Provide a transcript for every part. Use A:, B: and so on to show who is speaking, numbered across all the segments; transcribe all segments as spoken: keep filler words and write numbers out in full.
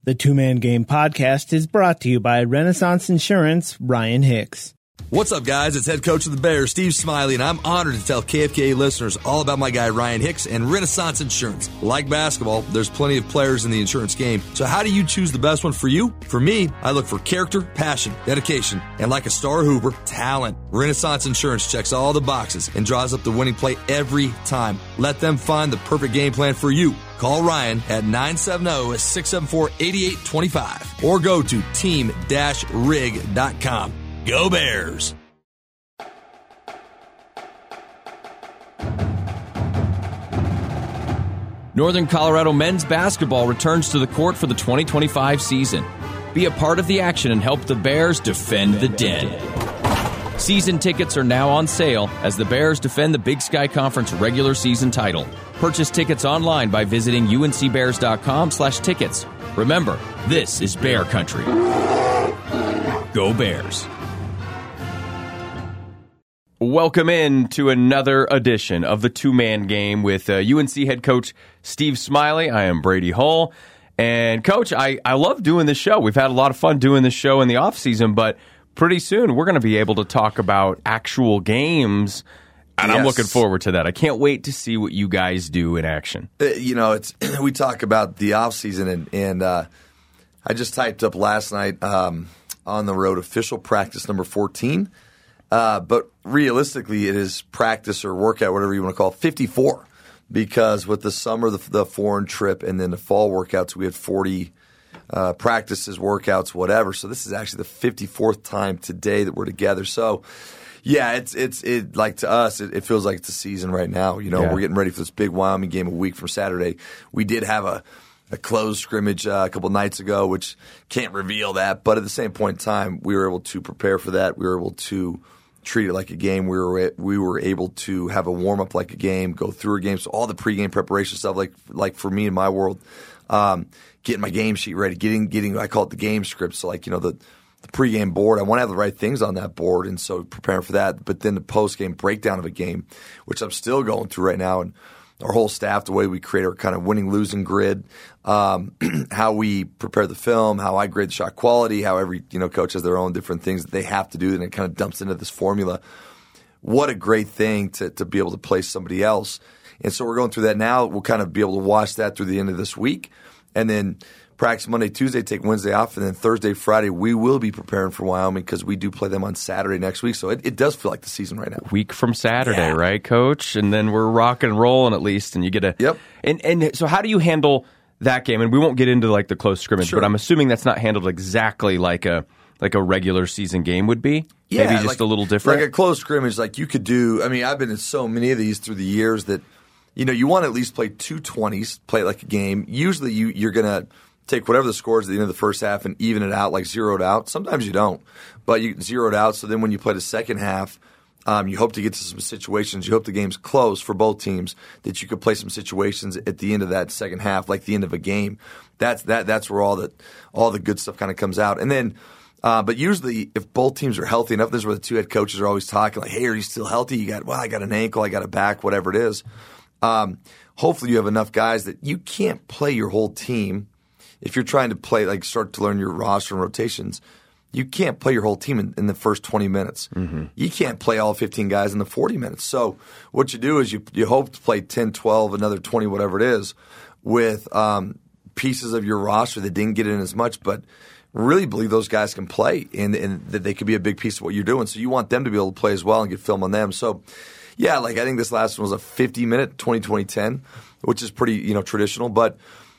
A: The Two-Man Game podcast is brought to you by Renaissance Insurance, Ryan Hicks.
B: What's up, guys? It's head coach of the Bears, Steve Smiley, and I'm honored to tell K F K A listeners all about my guy, Ryan Hicks, and Renaissance Insurance. Like basketball, there's plenty of players in the insurance game. So how do you choose the best one for you? For me, I look for character, passion, dedication, and like a star hooper, talent. Renaissance Insurance checks all the boxes and draws up the winning play every time. Let them find the perfect game plan for you. Call Ryan at nine seven zero, six seven four, eight eight two five or go to team dash rig dot com. Go Bears!
C: Northern Colorado men's basketball returns to the court for the twenty twenty-five season. Be a part of the action and help the Bears defend the Den. Season tickets are now on sale as the Bears defend the Big Sky Conference regular season title. Purchase tickets online by visiting uncbears.com slash tickets. Remember, this is Bear Country. Go Bears! Welcome in to another edition of the Two-Man Game with uh, U N C head coach Steve Smiley. I am Brady Hull. And, Coach, I, I love doing this show. We've had a lot of fun doing this show in the offseason, but pretty soon we're going to be able to talk about actual games, and yes. I'm looking forward to that. I can't wait to see what you guys do in action.
B: Uh, you know, it's we talk about the offseason, and, and uh, I just typed up last night um, on the road official practice number fourteen. Uh, but realistically, it is practice or workout, whatever you want to call it, fifty-four. Because with the summer, the, the foreign trip, and then the fall workouts, we had forty uh, practices, workouts, whatever. So this is actually the fifty-fourth time today that we're together. So, yeah, it's it's it like to us, it, it feels like it's a season right now. You know, yeah. We're getting ready for this big Wyoming game a week from Saturday. We did have a a closed scrimmage uh, a couple nights ago, which can't reveal that. But at the same point in time, we were able to prepare for that. We were able to treat it like a game. We were we were able to have a warm up like a game, go through a game. So all the pregame preparation stuff, like like for me in my world, um, getting my game sheet ready, getting getting I call it the game script. So like you know the the pregame board, I want to have the right things on that board, and so preparing for that. But then the post game breakdown of a game, which I'm still going through right now, and our whole staff, the way we create our kind of winning losing grid, um, how we prepare the film, how I grade the shot quality, how every you know coach has their own different things that they have to do, and it kind of dumps into this formula. What a great thing to to be able to play somebody else. And so we're going through that now. We'll kind of be able to watch that through the end of this week, and then practice Monday, Tuesday, take Wednesday off, and then Thursday, Friday, we will be preparing for Wyoming because we do play them on Saturday next week. So it, it does feel like the season right now.
C: Week from Saturday,
B: yeah.
C: right, Coach? And then we're rock and rolling at least, and you get a
B: yep.
C: And and so how do you handle that game? And we won't get into like the close scrimmage,
B: sure.
C: but I'm assuming that's not handled exactly like a like a regular season game would be.
B: Yeah,
C: maybe just
B: like,
C: a little different.
B: Like a close scrimmage, like you could do. I mean, I've been in so many of these through the years that you know you want to at least play two twenties, play it like a game. Usually, you you're gonna take whatever the score is at the end of the first half and even it out, like zeroed out. Sometimes you don't, but you zeroed out. So then when you play the second half, um, you hope to get to some situations. You hope the game's close for both teams, that you could play some situations at the end of that second half, like the end of a game. That's that. That's where all the all the good stuff kind of comes out. And then, uh, but usually if both teams are healthy enough, this is where the two head coaches are always talking like, "Hey, are you still healthy? You got well, I got an ankle, I got a back, whatever it is." Um, hopefully you have enough guys that you can't play your whole team. If you're trying to play, like start to learn your roster and rotations, you can't play your whole team in, in the first twenty minutes. Mm-hmm. You can't play all fifteen guys in the forty minutes. So what you do is you you hope to play ten, twelve, another twenty, whatever it is, with um, pieces of your roster that didn't get in as much, but really believe those guys can play and, and that they could be a big piece of what you're doing. So you want them to be able to play as well and get film on them. So, yeah, like I think this last one was a fifty-minute twenty twenty ten, which is pretty you know traditional, but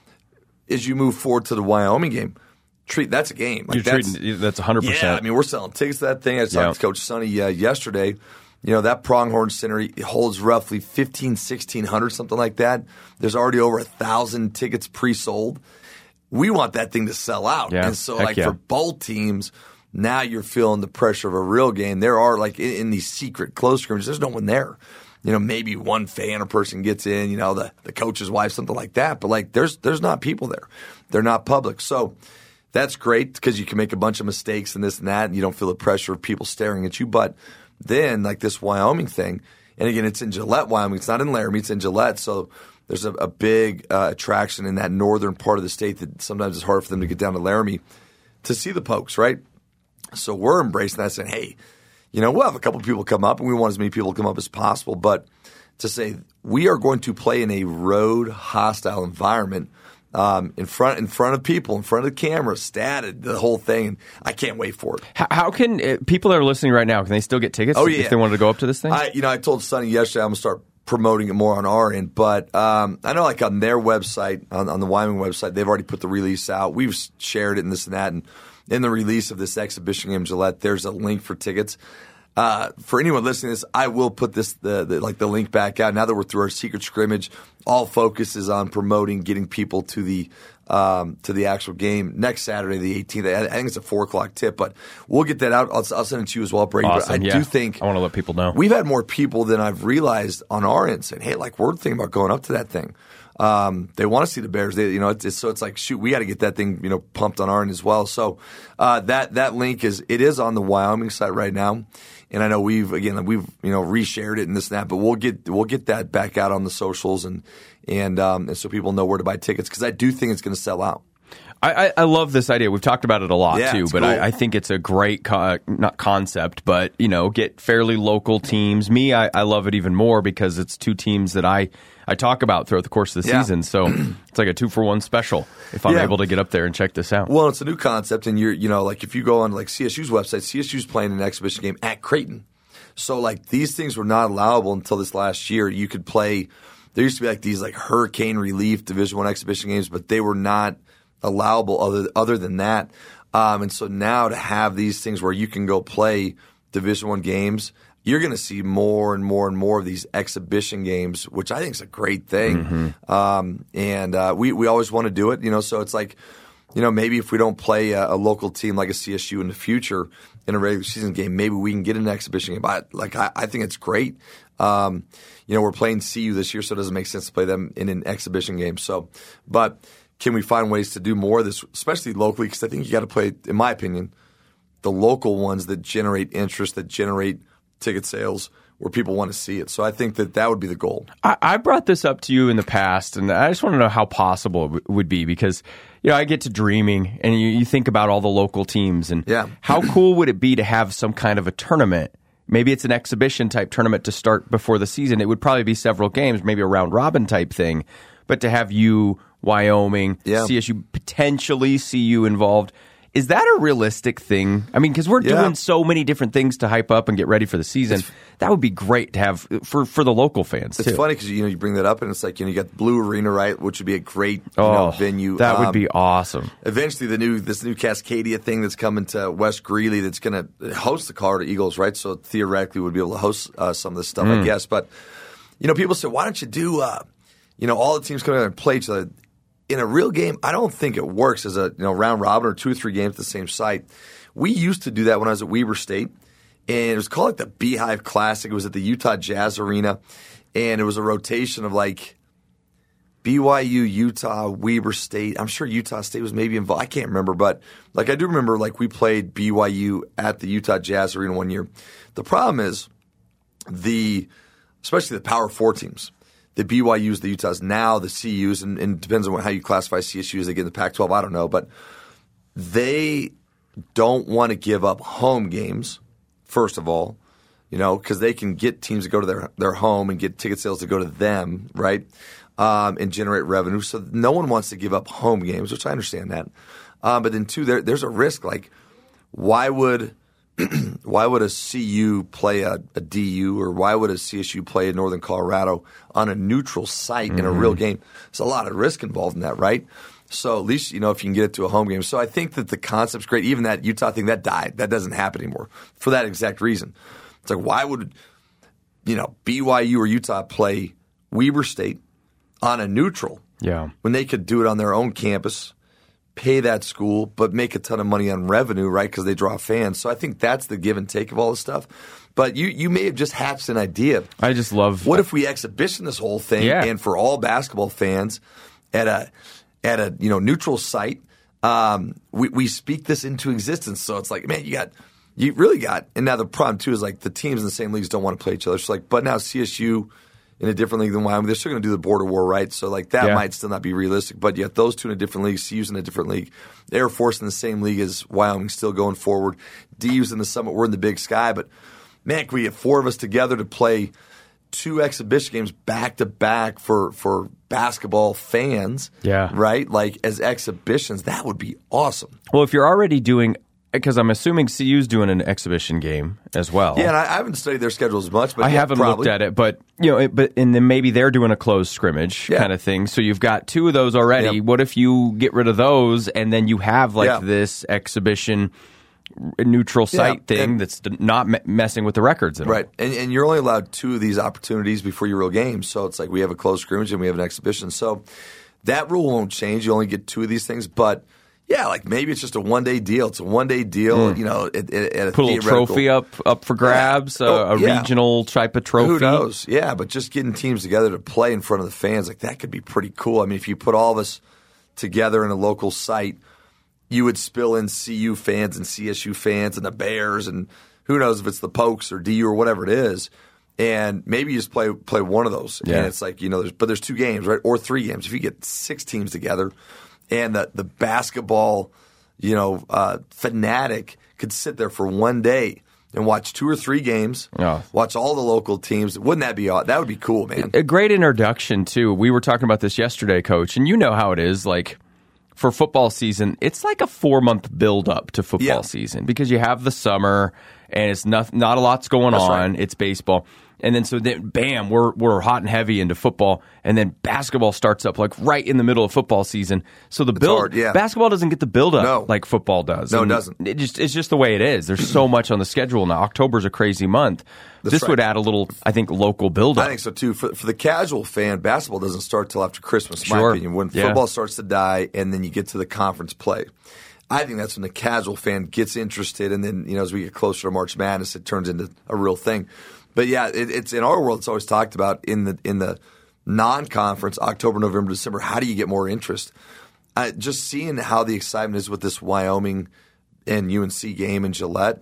B: as you move forward to the Wyoming game, treat that's a game.
C: You're
B: Like that's,
C: treating that's one hundred percent.
B: Yeah, I mean, we're selling tickets to that thing. I was talking
C: yeah.
B: to Coach Sonny uh, yesterday. You know, that Pronghorn Center holds roughly fifteen, sixteen hundred, something like that. There's already over one thousand tickets pre-sold. We want that thing to sell out.
C: Yeah.
B: And so,
C: Heck
B: like,
C: yeah.
B: for both teams, now you're feeling the pressure of a real game. There are, like, in, in these secret close scrimmages, there's no one there. You know, maybe one fan or person gets in, you know, the, the coach's wife, something like that. But, like, there's there's not people there. They're not public. So that's great because you can make a bunch of mistakes and this and that, and you don't feel the pressure of people staring at you. But then, like this Wyoming thing, and again, it's in Gillette, Wyoming. It's not in Laramie. It's in Gillette. So there's a, a big uh, attraction in that northern part of the state that sometimes it's hard for them to get down to Laramie to see the Pokes, right? So we're embracing that, saying, hey, you know, we'll have a couple of people come up, and we want as many people to come up as possible. But to say we are going to play in a road hostile environment um, in front in front of people, in front of the camera, statted, the whole thing. I can't wait for it.
D: How, how can uh, people that are listening right now, can they still get tickets
B: oh,
D: if
B: yeah.
D: they wanted to go up to this thing?
B: I, you know, I told Sonny yesterday I'm going to start promoting it more on our end. But um, I know like on their website, on, on the Wyoming website, they've already put the release out. We've shared it and this and that. And in the release of this exhibition game, Gillette, there's a link for tickets. Uh, for anyone listening to this, I will put this the, the like the link back out. Now that we're through our secret scrimmage, all focus is on promoting, getting people to the um, to the actual game next Saturday, the eighteenth. I think it's a four o'clock tip, but we'll get that out. I'll, I'll send it to you as well, Brady.
D: Awesome,
B: but I
D: yeah.
B: do think
D: I want to let people know
B: we've had more people than I've realized on our end saying, "Hey, like we're thinking about going up to that thing." Um, they want to see the Bears. They, you know, it's, it's, so it's like, shoot, we got to get that thing, you know, pumped on our end as well. So uh, that that link is it is on the Wyoming site right now, and I know we've again we've you know reshared it and this and that, but we'll get we'll get that back out on the socials and and um, and so people know where to buy tickets because I do think it's going to sell out.
D: I, I love this idea. We've talked about it a lot
B: yeah,
D: too, but
B: cool.
D: I, I think it's a great co- not concept, but you know, get fairly local teams. Me, I, I love it even more because it's two teams that I, I talk about throughout the course of the
B: yeah.
D: season. So it's like a two for one special if I'm
B: yeah.
D: able to get up there and check this out.
B: Well, it's a new concept, and you're you know like if you go on like C S U's website, C S U's playing an exhibition game at Creighton. So like these things were not allowable until this last year. You could play. There used to be like these like hurricane relief Division One exhibition games, but they were not allowable other other than that. Um, and so now to have these things where you can go play Division One games, you're going to see more and more and more of these exhibition games, which I think is a great thing. Mm-hmm. Um, and uh, we we always want to do it, you know. So it's like, you know, maybe if we don't play a, a local team like a C S U in the future in a regular season game, maybe we can get an exhibition game. But like I, I think it's great. Um, you know, we're playing C U this year, so it doesn't make sense to play them in an exhibition game. So, but can we find ways to do more of this, especially locally? Because I think you got to play, in my opinion, the local ones that generate interest, that generate ticket sales, where people want to see it. So I think that that would be the goal.
D: I, I brought this up to you in the past, and I just want to know how possible it w- would be because, you know, I get to dreaming, and you, you think about all the local teams, and
B: yeah.
D: how cool would it be to have some kind of a tournament? Maybe it's an exhibition type tournament to start before the season. It would probably be several games, maybe a round robin type thing, but to have you, Wyoming,
B: yeah.
D: C S U, potentially C U involved. Is that a realistic thing? I mean, because we're
B: yeah.
D: doing so many different things to hype up and get ready for the season. It's, that would be great to have for, for the local fans,
B: it's
D: too.
B: funny because, you know, you bring that up, and it's like, you know, you got Blue Arena, right, which would be a great you
D: oh,
B: know, venue.
D: That
B: um,
D: would be awesome.
B: Eventually, the new this new Cascadia thing that's coming to West Greeley that's going to host the Colorado Eagles, right? So theoretically, would be able to host uh, some of this stuff, mm. I guess. But, you know, people say, why don't you do, uh, you know, all the teams come together and play each other? In a real game, I don't think it works as a you know round robin or two or three games at the same site. We used to do that when I was at Weber State, and it was called like the Beehive Classic. It was at the Utah Jazz Arena, and it was a rotation of like B Y U, Utah, Weber State. I'm sure Utah State was maybe involved. I can't remember, but like I do remember like we played B Y U at the Utah Jazz Arena one year. The problem is the especially the Power Four teams. The B Y Us, the Utahs, now the C Us, and, and it depends on how you classify C S U as they get in the Pac twelve. I don't know, but they don't want to give up home games, first of all, you know, because they can get teams to go to their, their home and get ticket sales to go to them, right, um, and generate revenue. So no one wants to give up home games, which I understand that. Um, but then, two, there, there's a risk. Like, why would – why would a C U play a, a D U, or why would a C S U play a Northern Colorado on a neutral site mm-hmm. in a real game? There's a lot of risk involved in that, right? So at least, you know, if you can get it to a home game. So I think that the concept's great. Even that Utah thing, that died. That doesn't happen anymore for that exact reason. It's like, why would, you know, B Y U or Utah play Weber State on a neutral
D: yeah.
B: when they could do it on their own campus, pay that school, but make a ton of money on revenue, right, because they draw fans. So I think that's the give and take of all this stuff. But you you may have just hatched an idea.
D: I just love
B: what if we exhibition this whole thing
D: yeah.
B: and for all basketball fans at a at a you know neutral site, um, we we speak this into existence. So it's like, man, you got you really got, and now the problem too is like the teams in the same leagues don't want to play each other. It's like, but now C S U in a different league than Wyoming. They're still going to do the border war, right? So like that
D: Yeah.
B: might still not be realistic. But yet those two in a different league, C U's in a different league. Air Force in the same league as Wyoming, still going forward. D U's in the Summit. We're in the Big Sky. But man, can we get four of us together to play two exhibition games back to back for for basketball fans?
D: Yeah.
B: Right? Like as exhibitions, that would be awesome.
D: Well, if you're already doing, because I'm assuming C U's doing an exhibition game as well.
B: Yeah, and I, I haven't studied their schedule as much, but
D: I
B: yeah,
D: haven't
B: probably.
D: looked at it, but you know, it, but and then maybe they're doing a closed scrimmage
B: Yeah.
D: kind of thing. So you've got two of those already.
B: Yep.
D: What if you get rid of those and then you have like
B: Yeah.
D: this exhibition neutral site
B: Yeah,
D: thing
B: and-
D: that's not me- messing with the records at all?
B: Right, and and you're only allowed two of these opportunities before your real game. So it's like we have a closed scrimmage and we have an exhibition. So that rule won't change. You only get two of these things, but yeah, like maybe it's just a one day deal. It's a one day deal. You know, at, at, at a
D: Put a little
B: theoretical-
D: trophy up up for grabs,
B: Yeah.
D: uh,
B: Oh,
D: a
B: yeah.
D: regional type of trophy.
B: Who knows? Yeah, but just getting teams together to play in front of the fans, like that could be pretty cool. I mean, if you put all of us together in a local site, you would spill in C U fans and C S U fans and the Bears and who knows if it's the Pokes or D U or whatever it is. And maybe you just play play one of those.
D: Yeah.
B: And it's like, you know, there's, but there's two games, right? Or three games. If you get six teams together and the, the basketball, you know, uh, fanatic could sit there for one day and watch two or three games,
D: Oh.
B: watch all the local teams. Wouldn't that be aw- that would be cool, man?
D: A great introduction too. We were talking about this yesterday, Coach, and you know how it is. Like for football season, it's like a four month build up to football
B: Yeah.
D: season because you have the summer and it's not not a lot's going
B: That's
D: on.
B: right.
D: It's baseball, and then so then bam, we're we're hot and heavy into football, and then basketball starts up like right in the middle of football season. So the build
B: hard, yeah.
D: basketball doesn't get the build up
B: No.
D: like football does.
B: No, it
D: And
B: doesn't.
D: It just it's just the way it is. There's so much on the schedule now. October's a crazy month.
B: That's
D: this
B: right.
D: would add a little, I think, local build up.
B: I think so too. For, for the casual fan, basketball doesn't start till after Christmas, in my
D: Sure.
B: opinion. When
D: Yeah.
B: football starts to die, and then you get to the conference play. I think that's when the casual fan gets interested, and then you know as we get closer to March Madness, it turns into a real thing. But yeah, it, it's in our world. It's always talked about in the in the non-conference October, November, December. How do you get more interest? Uh, just seeing how the excitement is with this Wyoming and U N C game in Gillette.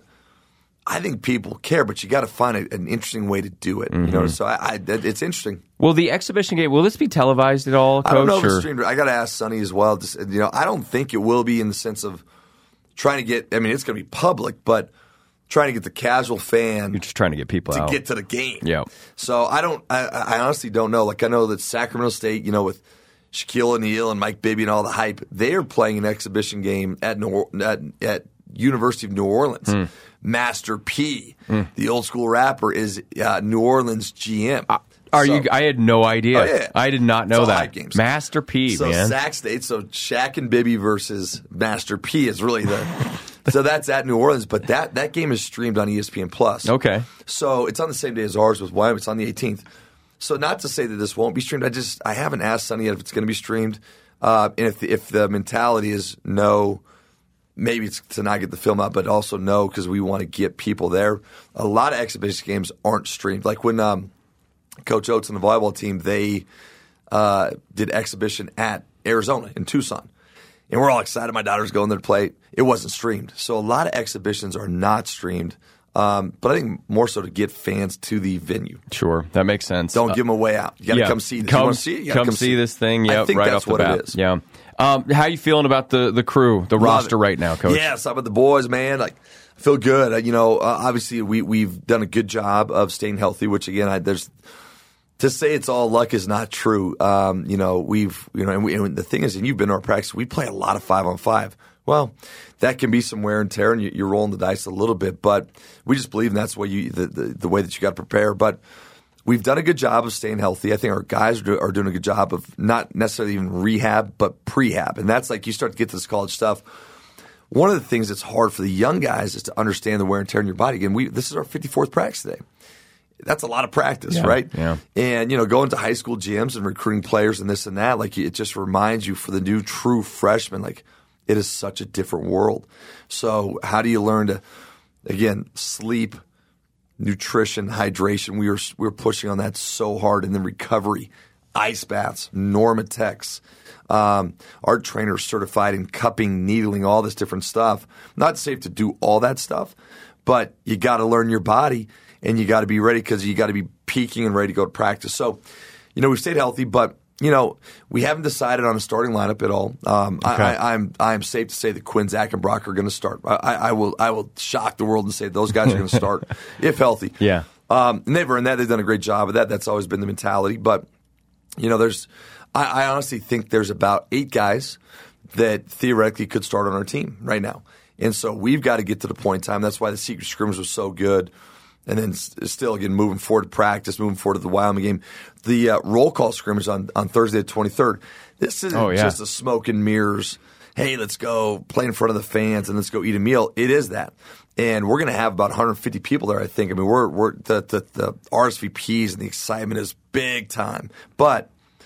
B: I think people care, but you got to find a, an interesting way to do it. You know, so I, I, that- it's interesting.
D: Will the exhibition game, will this be televised at all, Coach?
B: I don't know if it's
D: or-
B: streamed. I got to ask Sonny as well. Just, you know, I don't think it will be in the sense of trying to get. I mean, it's going to be public, but trying to get the casual fan
D: You're just trying to get people
B: to
D: out.
B: get to the game.
D: Yeah.
B: So I don't. I, I honestly don't know. Like I know that Sacramento State, you know, with Shaquille O'Neal and Mike Bibby and all the hype, they are playing an exhibition game at New, at, at University of New Orleans.
D: Hmm.
B: Master P, the old school rapper, is uh, New Orleans G M.
D: Are
B: So-
D: you? I had no idea.
B: Oh, yeah.
D: I did not know
B: It's all
D: that.
B: hype games.
D: Master P,
B: So
D: man.
B: Sac State, so Shaq and Bibby versus Master P is really the. So that's at New Orleans, but that, that game is streamed on E S P N Plus.
D: Okay.
B: So it's on the same day as ours with Wyoming. It's on the eighteenth. So not to say that this won't be streamed. I just I haven't asked Sonny yet if it's going to be streamed. Uh, and if the, if the mentality is no, maybe it's to not get the film out, but also no because we want to get people there. A lot of exhibition games aren't streamed. Like when um, Coach Oates and the volleyball team, they uh, did exhibition at Arizona in Tucson. And we're all excited. My daughter's going there to play. It wasn't streamed. So a lot of exhibitions are not streamed. Um, but I think more so to get fans to the venue.
D: Sure, that makes sense.
B: Don't
D: Uh,
B: give them a way out. You got to
D: yeah.
B: come see this.
D: Come,
B: you want to see it? You gotta
D: come,
B: come
D: see this thing.
B: I
D: Yeah,
B: think
D: right
B: that's
D: off the
B: what
D: bat.
B: it is.
D: Yeah. Um, how you feeling about the the crew, the
B: Love
D: roster
B: it.
D: right now, Coach?
B: Yeah, some of the boys, man. Like, I feel good. Uh, you know, uh, obviously we we've done a good job of staying healthy. Which again, I, there's to say it's all luck is not true. Um, you know, we've you know, and, we, and the thing is, and you've been to our practice. We play a lot of five on five. Well, that can be some wear and tear, and you, you're rolling the dice a little bit. But we just believe that's what you the, the, the way that you got to prepare. But we've done a good job of staying healthy. I think our guys are, do, are doing a good job of not necessarily even rehab, but prehab. And that's like you start to get to this college stuff. One of the things that's hard for the young guys is to understand the wear and tear in your body. Again, we this is our fifty-fourth practice today. That's a lot of practice,
D: Yeah,
B: right?
D: yeah.
B: And, you know, going to high school gyms and recruiting players and this and that, like it just reminds you for the new true freshman, like it is such a different world. So how do you learn to, again, sleep, nutrition, hydration? We were we were pushing on that so hard, and then recovery, ice baths, Normatex. Um, our trainers certified in cupping, needling, all this different stuff. Not safe to do all that stuff, but you got to learn your body, and you got to be ready because you got to be peaking and ready to go to practice. So, you know, we've stayed healthy, but, you know, we haven't decided on a starting lineup at all. Um,
D: Okay.
B: I, I, I'm I'm safe to say that Quinn, Zach, and Brock are going to start. I, I will I will shock the world and say those guys are going to start if healthy.
D: Yeah.
B: Um, and they've earned that. They've done a great job of that. That's always been the mentality. But, you know, there's I, I honestly think there's about eight guys that theoretically could start on our team right now. And so we've got to get to the point in time. That's why the secret scrimmage was so good. And then still, again, moving forward to practice, moving forward to the Wyoming game. The uh, roll call scrimmage on, on Thursday the twenty-third. This isn't
D: Oh, yeah.
B: just a smoke and mirrors, hey, let's go play in front of the fans and let's go eat a meal. It is that. And we're going to have about one hundred fifty people there, I think. I mean, we're, we're the, the, the R S V Ps and the excitement is big time. But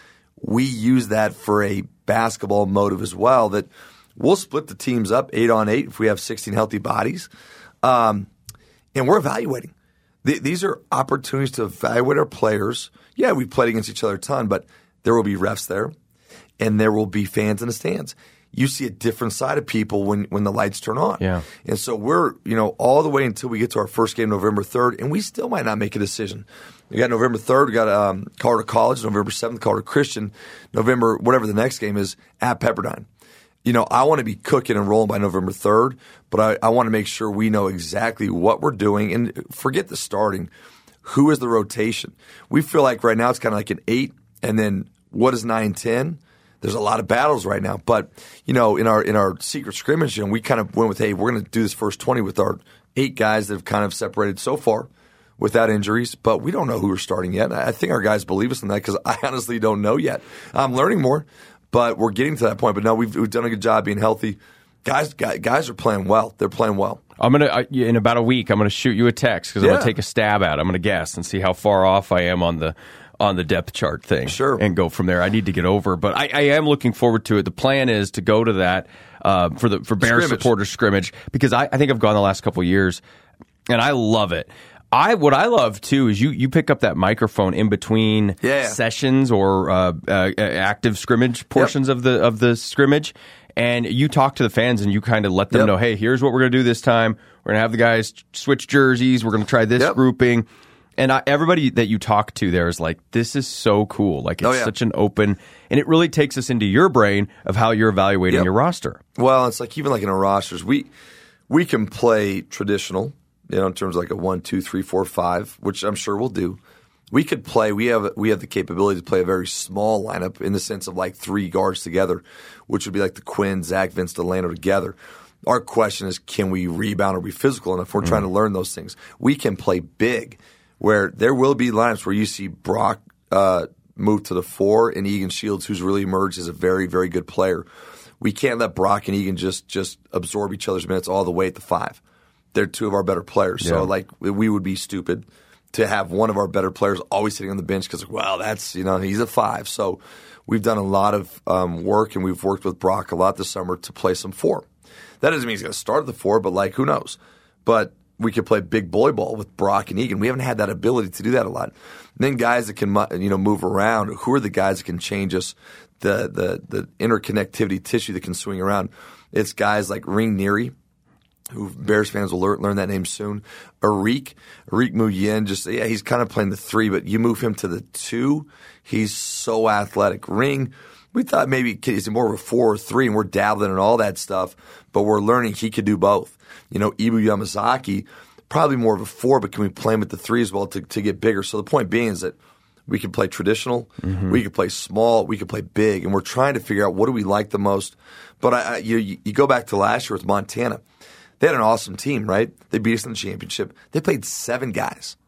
B: we use that for a basketball motive as well, that we'll split the teams up eight on eight if we have sixteen healthy bodies. Um, and we're evaluating. Th- these are opportunities to evaluate our players. Yeah, we played against each other a ton, but there will be refs there, and there will be fans in the stands. You see a different side of people when, when the lights turn on.
D: Yeah.
B: And so we're, you know, all the way until we get to our first game November third, and we still might not make a decision. We got November third, we got um, Colorado College, November seventh, Colorado Christian, November, whatever the next game is, at Pepperdine. You know, I want to be cooking and rolling by November third, but I, I want to make sure we know exactly what we're doing. And forget the starting. Who is the rotation? We feel like right now it's kind of like an eight, and then what is nine ten? There's a lot of battles right now. But, you know, in our in our secret scrimmage, you know, we kind of went with, hey, we're going to do this first twenty with our eight guys that have kind of separated so far without injuries. But we don't know who we're starting yet. I think our guys believe us in that because I honestly don't know yet. I'm learning more. But we're getting to that point. But no, we've, we've done a good job being healthy. Guys, guys, guys are playing well. They're playing well.
D: I'm gonna uh, in about a week. I'm gonna shoot you a text because I'm
B: Yeah.
D: gonna take a stab at it. I'm gonna guess and see how far off I am on the on the depth chart thing.
B: Sure.
D: And go from there. I need to get over, but I, I am looking forward to it. The plan is to go to that uh, for the for Bears
B: Scrimmage.
D: supporters scrimmage because I, I think I've gone the last couple of years and I love it. I what I love too is you you pick up that microphone in between
B: Yeah.
D: sessions or uh, uh, active scrimmage portions of the of the scrimmage, and you talk to the fans and you kind of let them
B: Yep.
D: know, hey, here's what we're going to do this time. We're going to have the guys switch jerseys. We're going to try this
B: Yep.
D: grouping, and I, everybody that you talk to there is like, this is so cool. Like it's
B: Oh, yeah.
D: such an open, and it really takes us into your brain of how you're evaluating
B: Yep.
D: your roster.
B: Well, it's like even like in our rosters, we we can play traditional, you know, in terms of like a one, two, three, four, five, which I'm sure we'll do. We could play. We have we have the capability to play a very small lineup in the sense of like three guards together, which would be like the Quinn, Zach, Vince, Delano together. Our question is, can we rebound or be physical enough? We're mm. trying to learn those things. We can play big, where there will be lineups where you see Brock uh, move to the four and Egan Shields, who's really emerged as a very, very good player. We can't let Brock and Egan just just absorb each other's minutes all the way at the five. They're two of our better players.
D: Yeah.
B: So, like, we would be stupid to have one of our better players always sitting on the bench because, well, that's, you know, he's a five. So we've done a lot of um, work, and we've worked with Brock a lot this summer to play some four. That doesn't mean he's going to start at the four, but, like, who knows? But we could play big bully ball with Brock and Egan. We haven't had that ability to do that a lot. And then guys that can, you know, move around. Who are the guys that can change us, the the the interconnectivity tissue that can swing around? It's guys like Ring Neary, who Bears fans will learn, learn that name soon. Arik, Arik Muyin, just, yeah, he's kind of playing the three, but you move him to the two, he's so athletic. Ring, we thought maybe he's more of a four or three, and we're dabbling in all that stuff, but we're learning he could do both. You know, Ibu Yamazaki, probably more of a four, but can we play him at the three as well to, to get bigger? So the point being is that we can play traditional, mm-hmm. we can play small, we can play big, and we're trying to figure out what do we like the most. But I, I, you, you go back to last year with Montana. They had an awesome team, right? They beat us in the championship. They played seven guys.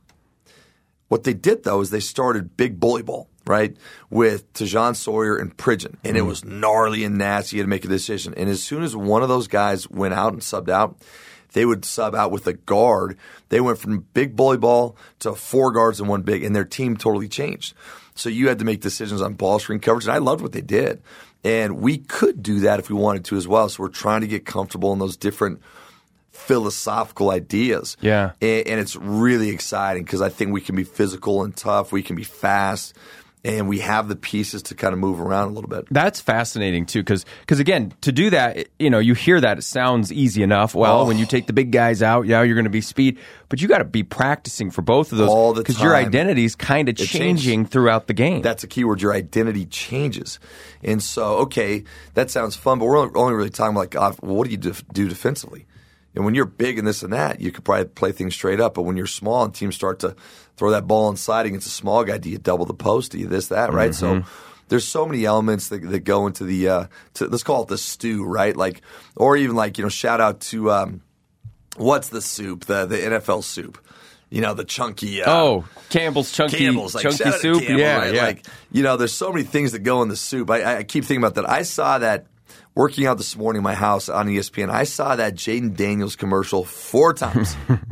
B: What they did, though, is they started big bully ball, right, with Tejan Sawyer and Pridgeon. And mm. it was gnarly and nasty. You had to make a decision. And as soon as one of those guys went out and subbed out, they would sub out with a guard. They went from big bully ball to four guards and one big, and their team totally changed. So you had to make decisions on ball screen coverage, and I loved what they did. And we could do that if we wanted to as well. So we're trying to get comfortable in those different philosophical ideas.
D: Yeah.
B: And, and it's really exciting because I think we can be physical and tough. We can be fast. and we have the pieces to kind of move around a little bit.
D: That's fascinating too, because again, to do that, you know, you hear that it sounds easy enough. Well,
B: Oh.
D: when you take the big guys out, yeah, you're going to be speed, but you got to be practicing for both of those
B: All the
D: because your
B: time.
D: identity is kind of
B: It
D: changing
B: changes.
D: throughout the game.
B: That's a key word. Your identity changes. And so, okay, that sounds fun, but we're only really talking about, like, uh, well, what do you def- do defensively? And when you're big and this and that, you could probably play things straight up. But when you're small and teams start to throw that ball inside against a small guy, do you double the post? Do you this, that, right?
D: Mm-hmm.
B: So there's so many elements that, that go into the, uh, to, let's call it the stew, right? Like, or even like, you know, shout out to, um, what's the soup, the, the N F L soup? You know, the chunky. Uh,
D: oh, Campbell's chunky,
B: Campbell's, like,
D: chunky
B: shout out to
D: soup.
B: Campbell,
D: yeah,
B: right?
D: yeah.
B: Like, you know, there's so many things that go in the soup. I, I keep thinking about that. I saw that working out this morning in my house on E S P N. I saw that Jaden Daniels commercial four times.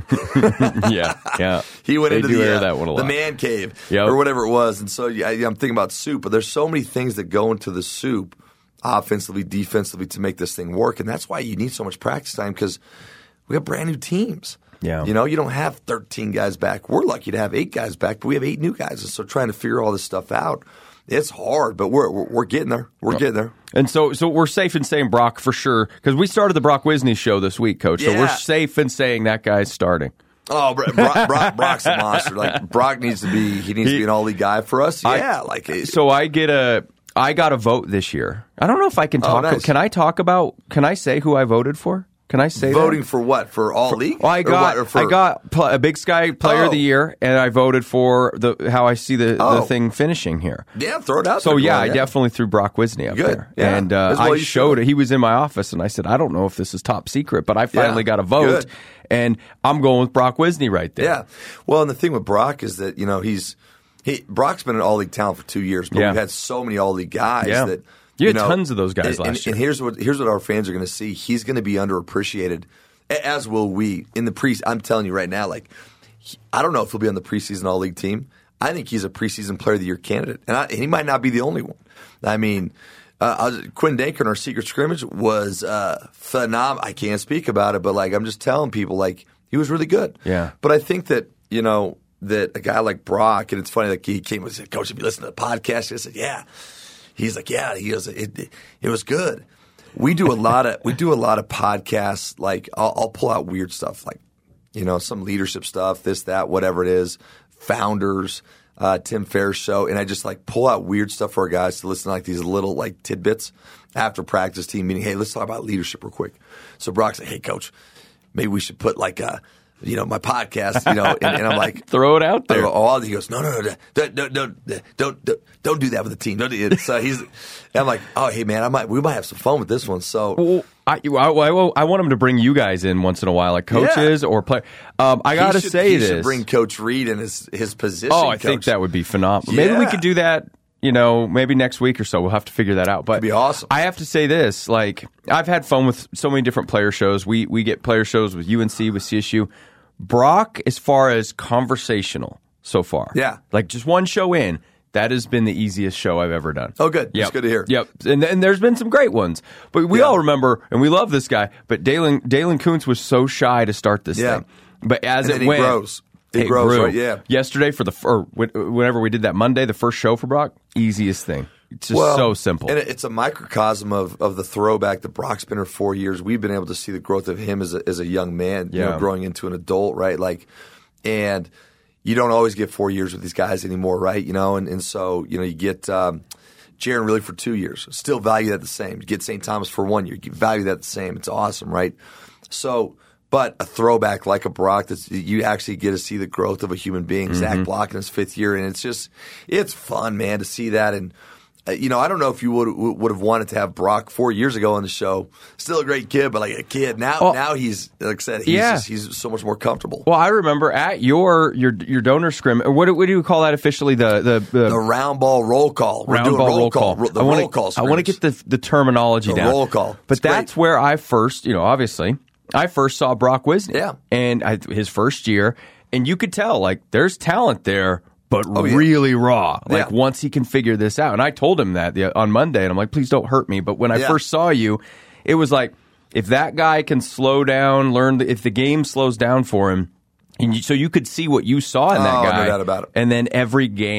D: yeah, yeah.
B: He went
D: They
B: into
D: do
B: the,
D: air
B: uh,
D: that one a
B: the
D: lot.
B: man cave
D: Yep.
B: or whatever it was. And so yeah, I'm thinking about soup, but there's so many things that go into the soup offensively, defensively to make this thing work. And that's why you need so much practice time because we have brand new teams.
D: Yeah.
B: You know, you don't have thirteen guys back. We're lucky to have eight guys back, but we have eight new guys. And so trying to figure all this stuff out, it's hard, but we're we're, we're getting there. We're getting there.
D: And so, so we're safe in saying Brock for sure because we started the Brock Wisney show this week, Coach. So
B: Yeah.
D: we're safe in saying that guy's starting.
B: Oh, Bro- Brock, Brock, Brock's a monster. Like Brock needs to be. He needs to be an all league guy for us. Yeah,
D: I-
B: like it-
D: So I get a, I got a vote this year. I don't know if I can talk.
B: nice.
D: Can I talk about? Can I say who I voted for? Can I say
B: voting
D: that?
B: for what? For all league?
D: Well, I
B: Or
D: got
B: what? Or for-
D: I got pl- a Big Sky Player of the
B: Oh.
D: Year, and I voted for the how I see the,
B: Oh.
D: the thing finishing here.
B: Yeah, throw it out.
D: So
B: there,
D: yeah,
B: Glenn,
D: I
B: yeah.
D: definitely threw Brock Wisney up
B: Good.
D: there,
B: Yeah.
D: and uh,
B: As well
D: I
B: you
D: showed
B: should.
D: it. He was in my office, and I said, I don't know if this is top secret, but I finally
B: Yeah.
D: got a vote,
B: Good.
D: and I'm going with Brock Wisney right there.
B: Yeah. Well, and the thing with Brock is that you know he's he Brock's been an all league talent for two years, but
D: Yeah.
B: we've had so many all league guys
D: Yeah.
B: that
D: You had
B: know,
D: tons of those guys
B: and,
D: last
B: and,
D: year.
B: And here's what here's what our fans are going to see. He's going to be underappreciated, a- as will we in the pre. I'm telling you right now, like he, I don't know if he'll be on the preseason all league team. I think he's a preseason player of the year candidate, and, I, and he might not be the only one. I mean. Uh, I was, Quinn Danker in our secret scrimmage was uh, phenomenal. I can't speak about it, but like I'm just telling people, like he was really good.
D: Yeah.
B: But I think that you know that a guy like Brock, and it's funny, like he came and said, "Coach, have you listened to the podcast?" I said, "Yeah." He's like, "Yeah." He goes, "It, it, it was good." We do a lot of we do a lot of podcasts. Like I'll, I'll pull out weird stuff, like you know some leadership stuff, this, that, whatever it is, founders. Uh, Tim Ferriss show, and I just like pull out weird stuff for our guys to listen to, like these little like tidbits after practice team meeting. Hey, let's talk about leadership real quick. So Brock's like, "Hey, coach, maybe we should put like a, you know, my podcast, you know," and, and I'm like,
D: Throw it out
B: I
D: there.
B: go, "Oh," he goes, "No, no, no, don't, don't, don't, don't, don't, don't do that with the team." Don't do it. So he's, and I'm like, "Oh, hey man, I might, we might have some fun with this one." So.
D: Well, I, I, I, I want him to bring you guys in once in a while, like coaches
B: Yeah.
D: or play. Um, I
B: He
D: got to
B: should-
D: say
B: he
D: this.
B: should bring Coach Reed in his his position.
D: oh, I
B: coach.
D: think that would be phenomenal. Maybe we
B: Yeah.
D: could do that. You know, maybe next week or so. We'll have to figure that out. But
B: That'd be awesome.
D: I have to say this: like, I've had fun with so many different player shows. We we get player shows with U N C, with C S U. Brock, as far as conversational so far,
B: Yeah.
D: like just one show in. That has been the easiest show I've ever done.
B: Oh, good.
D: Yep.
B: That's good to hear.
D: Yep. And, and there's been some great ones. But we
B: Yeah.
D: all remember, and we love this guy, but Dalen, Dalen Kuntz was so shy to start this
B: Yeah.
D: thing. But as
B: And
D: it
B: then he
D: went,
B: grows. He
D: it
B: grows,
D: grew.
B: right, yeah.
D: Yesterday, for the or whenever we did that Monday, the first show for Brock, easiest thing. It's just so simple.
B: And it's a microcosm of, of the throwback that Brock's been here four years. We've been able to see the growth of him as a, as a young man, you
D: Yeah.
B: know, growing into an adult, right? Like, and you don't always get four years with these guys anymore, right? You know, and, and so, you know, you get um, Jaron really for two years. Still value that the same. You get Saint Thomas for one year. You value that the same. It's awesome, right? So, but a throwback like a Brock, that's, you actually get to see the growth of a human being.
D: Mm-hmm.
B: Zach Block in his fifth year, and it's just, it's fun, man, to see that. And uh, you know, I don't know if you would would have wanted to have Brock four years ago on the show. Still a great kid, but like a kid now.
D: Oh,
B: now he's like I said, he's
D: yeah.
B: just, he's so much more comfortable.
D: well, I remember at your your your donor scrim. What, do- what do you call that officially? The the, the,
B: the round ball roll call. We're
D: round
B: doing
D: ball
B: roll,
D: roll
B: call.
D: call.
B: Ro- The
D: I wanna,
B: roll call.
D: I want to
B: scrimmage.
D: get the the terminology
B: The
D: down.
B: roll call.
D: But
B: It's great.
D: that's where I first, you know, obviously, I first saw Brock Wisney.
B: Yeah.
D: And I, his first year, and you could tell like there's talent there, but
B: Oh, yeah.
D: really raw. Like
B: Yeah.
D: once he can figure this out, and I told him that the, on Monday, and I'm like, please don't hurt me. But when I
B: Yeah.
D: first saw you, it was like if that guy can slow down, learn the, if the game slows down for him. And you, so you could see what you saw in that
B: Oh, no
D: guy,
B: doubt about it.
D: and then every game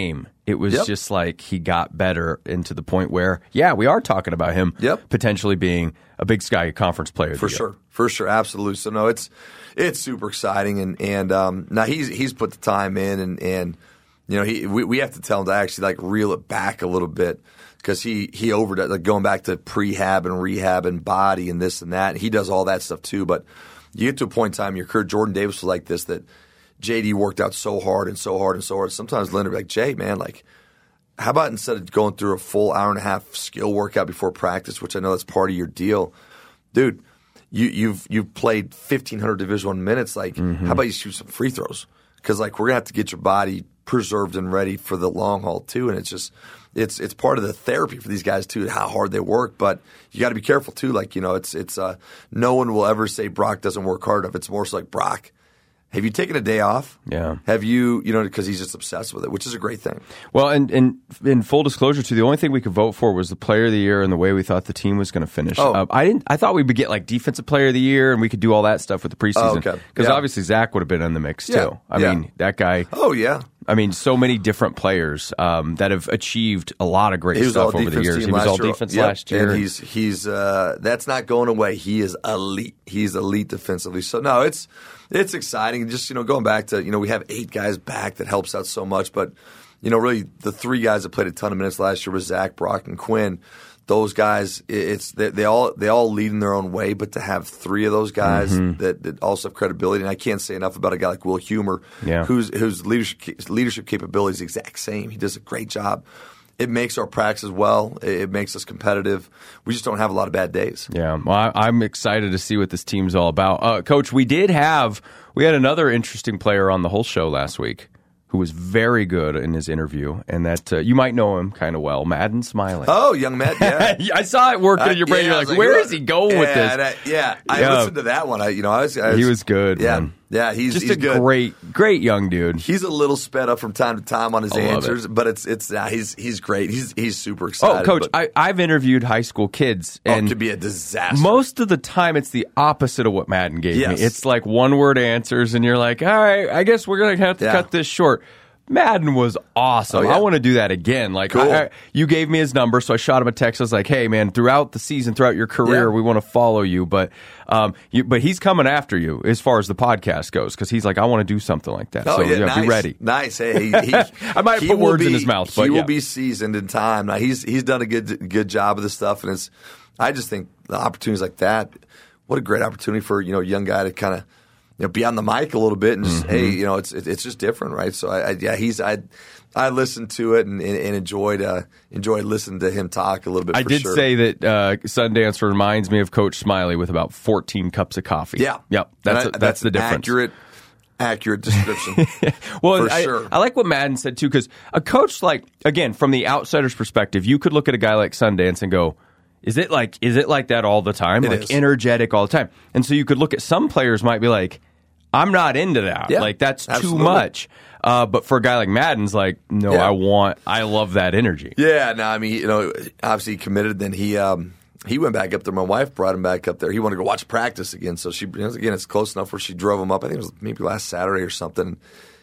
D: it was
B: Yep.
D: just like he got better, and to the point where, yeah, we are talking about him
B: Yep.
D: potentially being a Big Sky Conference player of
B: For
D: the year.
B: sure, for sure, absolutely. So no, it's it's super exciting, and and um, now he's he's put the time in, and and you know he we, we have to tell him to actually like reel it back a little bit because he he overdid like going back to prehab and rehab and body and this and that. And he does all that stuff too, but you get to a point in time in your career. Jordan Davis was like this that J D worked out so hard and so hard and so hard. Sometimes Leonard would be like, Jay, man, like. How about instead of going through a full hour and a half skill workout before practice, which I know that's part of your deal, dude, you, you've you've played fifteen hundred Division One minutes. Like,
D: Mm-hmm.
B: how about you shoot some free throws? Because like we're gonna have to get your body preserved and ready for the long haul too. And it's just it's it's part of the therapy for these guys too, how hard they work. But you got to be careful too. Like you know, it's it's uh, no one will ever say Brock doesn't work hard enough. It's more so like Brock. Have you taken a day off?
D: Yeah.
B: Have you, you know, because he's just obsessed with it, which is a great thing.
D: Well, and, and in full disclosure, too, the only thing we could vote for was the Player of the Year and the way we thought the team was going to finish.
B: Oh.
D: Uh, I didn't. I thought we would get like Defensive Player of the Year, and we could do all that stuff with the preseason.
B: Oh, okay.
D: Because
B: Yeah.
D: obviously Zach would have been in the mix too.
B: Yeah.
D: I
B: Yeah.
D: mean, that guy.
B: Oh, yeah.
D: I mean, so many different players um, that have achieved a lot of great
B: He was
D: stuff
B: all
D: over the
B: defense
D: years.
B: team
D: He was
B: last
D: all
B: year.
D: defense
B: Yep.
D: last year.
B: And he's he's uh, that's not going away. He is elite. He's elite defensively. So no, it's it's exciting. Just you know, going back to you know, we have eight guys back that helps out so much. But you know, really, the three guys that played a ton of minutes last year was Zach, Brock, and Quinn. Those guys, it's they, they all they all lead in their own way. But to have three of those guys
D: Mm-hmm.
B: that, that also have credibility, and I can't say enough about a guy like Will Humer,
D: Yeah.
B: whose whose leadership leadership capability is the exact same. He does a great job. It makes our practice well. It it makes us competitive. We just don't have a lot of bad days.
D: Yeah, well, I, I'm excited to see what this team's all about. Uh, Coach, we did have we had another interesting player on the whole show last week who was very good in his interview, and that uh, you might know him kind of well, Madden Smiling.
B: Oh, young Matt, yeah.
D: I saw it working
B: Uh,
D: in your brain.
B: yeah,
D: You're
B: I
D: like,
B: was
D: where
B: who-
D: is he going
B: yeah,
D: with this?
B: that- yeah, I
D: Yeah.
B: listened to that one. I, you know, I was, I was
D: He was good,
B: Yeah,
D: man.
B: yeah. He's
D: Just
B: he's
D: a
B: good.
D: great, great young dude.
B: He's a little sped up from time to time on his
D: I love
B: answers,
D: it.
B: but it's it's nah, he's he's great. He's he's super
D: Oh,
B: excited.
D: Coach,
B: but,
D: I, I've interviewed high school kids,
B: oh,
D: and
B: it could be a disaster.
D: most of the time it's the opposite of what Madden gave
B: Yes.
D: me. It's like one-word answers, and you're like, all right, I guess we're going to have to
B: Yeah.
D: cut this short. Madden was awesome.
B: Oh, yeah.
D: I want to do that again. Like,
B: Cool.
D: I, I, you gave me his number, so I shot him a text. I was like, "Hey, man, throughout the season, throughout your career,
B: Yeah.
D: we want to follow you, but, um, you, but he's coming after you as far as the podcast goes because he's like, I want to do something like that.
B: Oh,
D: so
B: yeah, nice.
D: be ready.
B: Nice. Hey, he, he,
D: I might have
B: he
D: put
B: will
D: words in
B: be-
D: his mouth,
B: He
D: but
B: will
D: yeah.
B: be seasoned in time. Now, he's he's done a good good job of this stuff, and it's. I just think the opportunities like that. What a great opportunity for you know a young guy to kind of you know be on the mic a little bit and just
D: Mm-hmm.
B: hey you know it's it, it's just different, right? So I, I yeah he's I I listened to it and, and, and enjoyed uh, enjoyed listening to him talk a little bit.
D: I
B: for
D: did
B: sure.
D: say that uh, Sundance reminds me of Coach Smiley with about fourteen cups of coffee.
B: yeah
D: Yep. That's,
B: And
D: a,
B: I-
D: that's the
B: an
D: difference.
B: Accurate. Accurate description.
D: Well,
B: for
D: I,
B: sure.
D: I like what Madden said too, because a coach, like again, from the outsider's perspective, you could look at a guy like Sundance and go, "Is it like is it like that all the time?
B: It
D: like
B: is.
D: energetic all the time?" And so you could look at some players might be like, "I'm not into that.
B: Yeah,
D: like that's
B: absolutely.
D: too much." Uh, but for a guy like Madden's, like, no,
B: Yeah.
D: I want, I love that energy.
B: Yeah, no, I mean, you know, obviously he committed. Then he um, he went back up there. My wife brought him back up there. He wanted to go watch practice again. So she, you know, again, it's close enough where she drove him up. I think it was maybe last Saturday or something.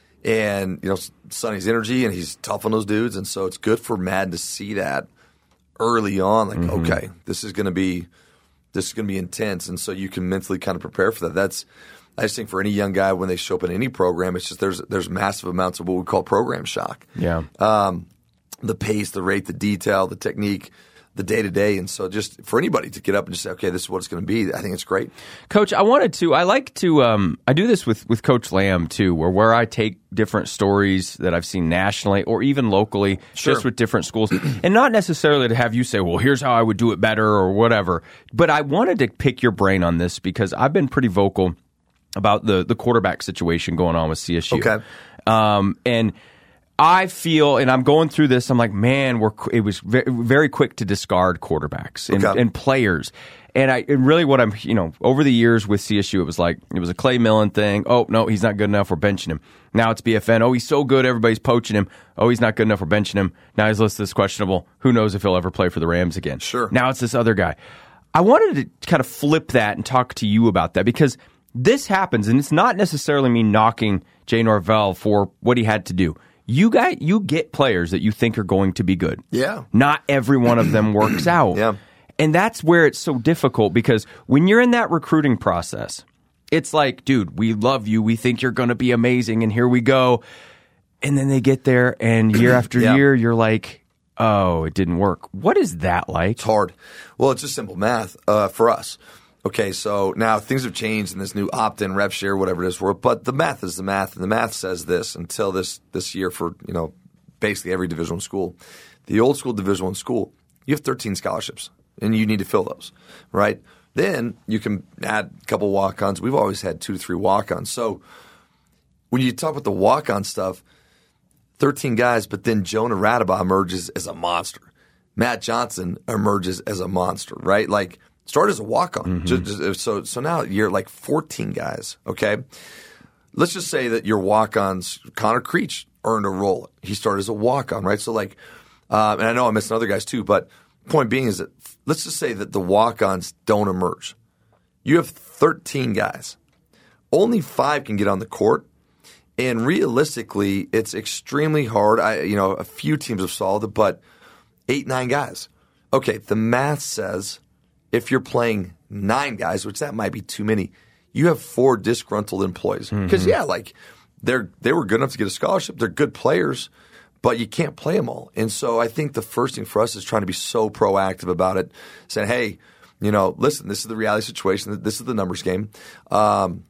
B: And, you know, Sonny's energy, and he's tough on those dudes. And so it's good for Madden to see that early on. Like,
D: Mm-hmm.
B: okay, this is going to be this is going to be intense. And so you can mentally kind of prepare for that. That's I just think for any young guy when they show up in any program, it's just there's there's massive amounts of what we call program shock.
D: Yeah.
B: Um, the pace, the rate, the detail, the technique, the day to day, and so just for anybody to get up and just say, "Okay, this is what it's going to be." I think it's great.
D: Coach, I wanted to. I like to. Um, I do this with, with Coach Lamb too, where where I take different stories that I've seen nationally or even locally,
B: Sure.
D: just with different schools, and not necessarily to have you say, "Well, here's how I would do it better" or whatever. But I wanted to pick your brain on this because I've been pretty vocal about the the quarterback situation going on with C S U.
B: Okay.
D: Um, and I feel, and I'm going through this, I'm like, man, we're it was very, very quick to discard quarterbacks and,
B: Okay.
D: and players. And I and really what I'm, you know, over the years with C S U, it was like, it was a Clay Millen thing. Oh, no, he's not good enough. We're benching him. Now it's B F N. Oh, he's so good. Everybody's poaching him. Oh, he's not good enough. We're benching him. Now he's listed as questionable. Who knows if he'll ever play for the Rams again?
B: Sure.
D: Now it's this other guy. I wanted to kind of flip that and talk to you about that because this happens, and it's not necessarily me knocking Jay Norvell for what he had to do. you got you get players that you think are going to be good.
B: Yeah.
D: Not every one of them works out.
B: Yeah.
D: And that's where it's so difficult, because when you're in that recruiting process, it's like, dude, we love you. We think you're going to be amazing. And here we go. And then they get there, and year after
B: yeah.
D: year, you're like, oh, it didn't work. What is that like?
B: It's hard. Well, it's just simple math uh, for us. Okay, so now things have changed in this new opt-in, rev share, whatever it is, world. But the math is the math, and the math says this until this this year for, you know, basically every Division I school. The old school Division I school, you have thirteen scholarships, and you need to fill those, right? Then you can add a couple walk-ons. We've always had two to three walk-ons. So when you talk about the walk-on stuff, thirteen guys, but then Jonah Radaba emerges as a monster. Matt Johnson emerges as a monster, right? Like, started as a walk-on. Mm-hmm. Just, just, so so now you're like fourteen guys, okay? Let's just say that your walk-ons, Connor Creech earned a role. He started as a walk-on, right? So like, uh, and I know I'm missing other guys too, but point being is that let's just say that the walk-ons don't emerge. You have thirteen guys. Only five can get on the court. And realistically, it's extremely hard. I, you know, a few teams have solved it, but eight, nine guys. Okay, the math says if you're playing nine guys, which that might be too many, you have four disgruntled employees. Because, mm-hmm. yeah, like they're they were good enough to get a scholarship. They're good players, but you can't play them all. And so I think the first thing for us is trying to be so proactive about it, saying, hey, you know, listen, this is the reality situation. This is the numbers game. Um,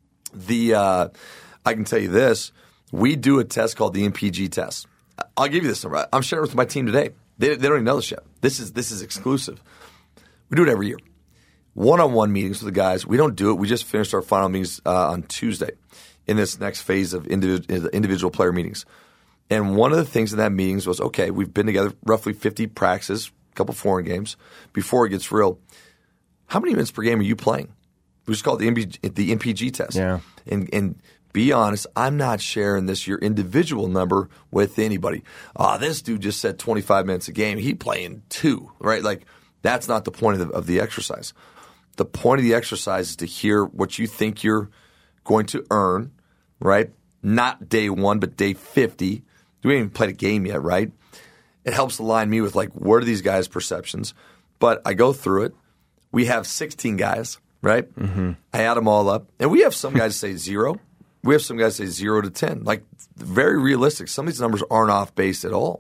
B: the uh, I can tell you this. We do a test called the M P G test. I'll give you this number. I'm sharing it with my team today. They, they don't even know this yet. This is this is exclusive. We do it every year. One-on-one meetings with the guys. We don't do it. We just finished our final meetings uh, on Tuesday in this next phase of individual, individual player meetings. And one of the things in that meetings was, okay, we've been together roughly fifty practices, a couple foreign games. Before it gets real, how many minutes per game are you playing? We just call it the, M P G, the M P G test.
D: Yeah.
B: And and be honest, I'm not sharing this, your individual number, with anybody. Oh, this dude just said twenty-five minutes a game. He playing two, right? Like, that's not the point of the, of the exercise. The point of the exercise is to hear what you think you're going to earn, right? Not day one, but day fifty. We haven't even played a game yet, right? It helps align me with, like, what are these guys' perceptions? But I go through it. We have sixteen guys, right? Mm-hmm. I add them all up. And we have some guys say zero. We have some guys say zero to ten. Like, very realistic. Some of these numbers aren't off base at all.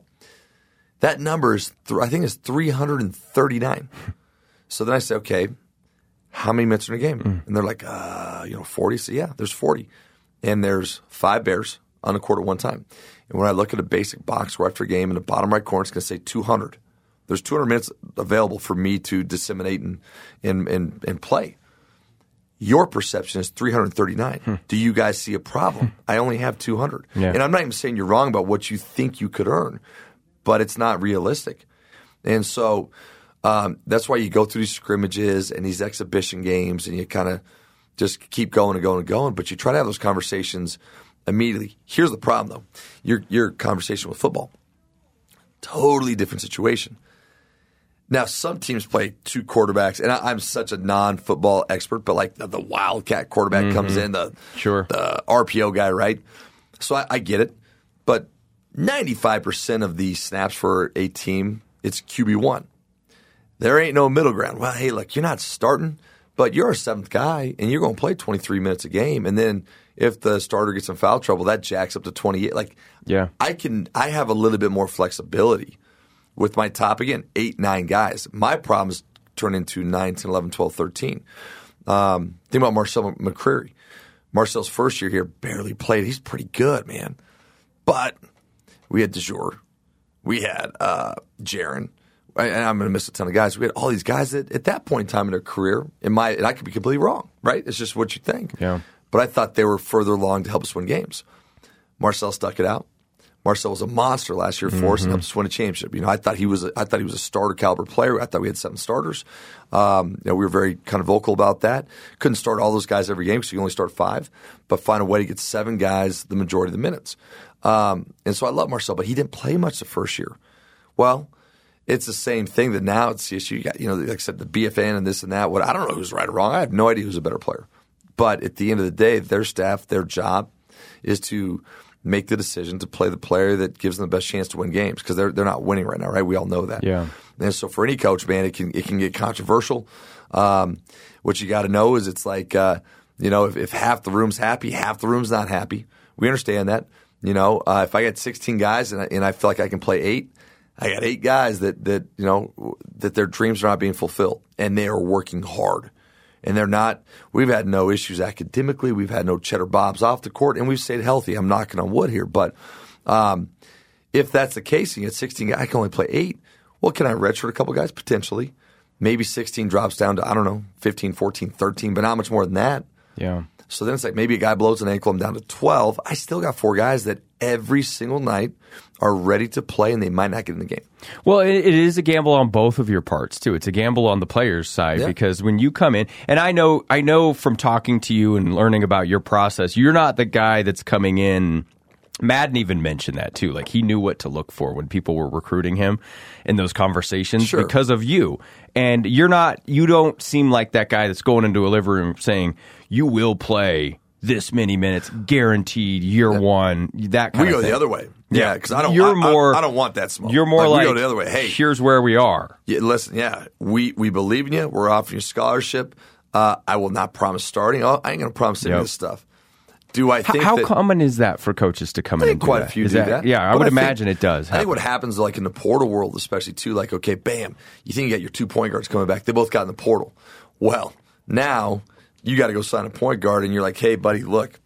B: That number is, th- I think, is three hundred thirty-nine. So then I say, okay, how many minutes in a game? Mm. And they're like, uh, you know, forty. So yeah, there's forty. And there's five Bears on the court at one time. And when I look at a basic box score after a game, in the bottom right corner, it's going to say two hundred. There's two hundred minutes available for me to disseminate and and and, and play. Your perception is three hundred thirty-nine. Hmm. Do you guys see a problem? I only have two hundred. Yeah. And I'm not even saying you're wrong about what you think you could earn, but it's not realistic. And so um, that's why you go through these scrimmages and these exhibition games, and you kind of just keep going and going and going. But you try to have those conversations immediately. Here's the problem, though. Your your conversation with football, totally different situation. Now, some teams play two quarterbacks, and I, I'm such a non-football expert, but like the, the Wildcat quarterback mm-hmm. comes in, the,
D: sure.
B: the R P O guy, right? So I, I get it. But ninety-five percent of the snaps for a team, it's Q B one. There ain't no middle ground. Well, hey, look, you're not starting, but you're a seventh guy, and you're going to play twenty-three minutes a game. And then if the starter gets in foul trouble, that jacks up to twenty-eight. Like,
D: yeah.
B: I can, I have a little bit more flexibility with my top, again, eight, nine guys. My problems turn into nine, ten, eleven, twelve, thirteen. Um, think about Marcel McCreary. Marcel's first year here barely played. He's pretty good, man. But we had DeJour. We had uh, Jaron. And I'm going to miss a ton of guys. We had all these guys that at that point in time in their career, in my, and I could be completely wrong, right? It's just what you think.
D: Yeah.
B: But I thought they were further along to help us win games. Marcel stuck it out. Marcel was a monster last year for mm-hmm. us and helped us win a championship. You know, I thought he was a, I thought he was a starter caliber player. I thought we had seven starters. Um, you know, we were very kind of vocal about that. Couldn't start all those guys every game because you only start five, but find a way to get seven guys the majority of the minutes. Um, and so I love Marcel, but he didn't play much the first year. Well, it's the same thing that now at C S U, you got, you know, like I said, the B F N and this and that. What I don't know who's right or wrong. I have no idea who's a better player. But at the end of the day, their staff, their job is to make the decision to play the player that gives them the best chance to win games because they're they're not winning right now, right? We all know that.
D: Yeah.
B: And so for any coach, man, it can it can get controversial. Um, what you got to know is it's like uh, you know if, if half the room's happy, half the room's not happy. We understand that. You know, uh, if I got sixteen guys and I, and I feel like I can play eight, I got eight guys that that you know that their dreams are not being fulfilled and they are working hard. And they're not – we've had no issues academically. We've had no cheddar bobs off the court, and we've stayed healthy. I'm knocking on wood here. But um, if that's the case, and you get sixteen guys, I can only play eight. Well, can I redshirt a couple guys? Potentially. Maybe sixteen drops down to, I don't know, fifteen, fourteen, thirteen, but not much more than that.
D: Yeah.
B: So then it's like maybe a guy blows an ankle, I'm down to twelve. I still got four guys that every single night are ready to play, and they might not get in the game.
D: Well, it, it is a gamble on both of your parts too. It's a gamble on the player's side
B: yeah.
D: because when you come in, and I know, I know from talking to you and learning about your process, you're not the guy that's coming in. Madden even mentioned that too. Like he knew what to look for when people were recruiting him in those conversations
B: sure.
D: because of you. And you're not, you don't seem like that guy that's going into a living room saying you will play this many minutes, guaranteed year yeah. one. That kind
B: we
D: of
B: go
D: thing.
B: the other way. Yeah, because I don't.
D: You're
B: I,
D: more.
B: I, I don't want that smoke.
D: You're more like,
B: like we go the other way. Hey,
D: here's where we are.
B: Yeah, listen. Yeah, we we believe in you. We're offering you scholarship. Uh, I will not promise starting. I ain't going to promise any
D: yep.
B: of this stuff. Do I think
D: how
B: that,
D: common is that for coaches to come
B: I
D: in
B: think
D: and do
B: quite
D: that?
B: a few
D: is
B: do
D: that,
B: that.
D: Yeah, I
B: But
D: would
B: I think,
D: imagine it does.
B: I think what
D: happen.
B: happens like in the portal world, especially too, like okay, bam, you think you got your two point guards coming back. They both got in the portal. Well, now you got to go sign a point guard, and you're like, hey, buddy, look,